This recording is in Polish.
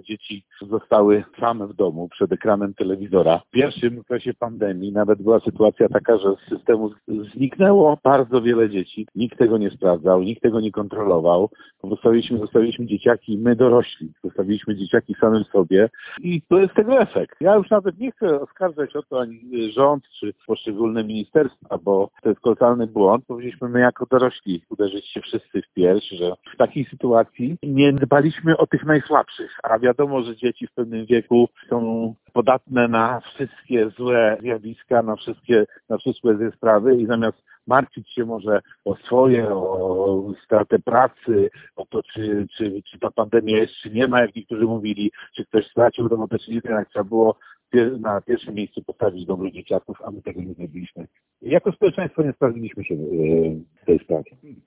dzieci zostały same w domu przed ekranem telewizora. W pierwszym okresie pandemii nawet była sytuacja taka, że z systemu zniknęło bardzo wiele dzieci. Nikt tego nie sprawdzał, nikt tego nie kontrolował. Zostawiliśmy dzieciaki, my dorośli. Zostawiliśmy dzieciaki samym sobie i to jest tego efekt. Ja już nawet nie chcę oskarżać o to ani rząd czy poszczególne ministerstwa, bo to jest kolosalny błąd. Powinniśmy my jako dorośli uderzyć się wszyscy w pierś, że w takiej sytuacji nie dbaliśmy o tych najsłabszych, a wiadomo, że dzieci w pewnym wieku są podatne na wszystkie złe zjawiska, na wszystkie złe sprawy i zamiast martwić się może o swoje, o stratę pracy, o to, czy ta pandemia jest, czy nie ma, jak niektórzy mówili, czy ktoś stracił robotę, czy nie, jak trzeba było na pierwszym miejscu postawić dobro dzieciaków, a my tego nie zrobiliśmy. Jako społeczeństwo nie sprawdziliśmy się w tej sprawie.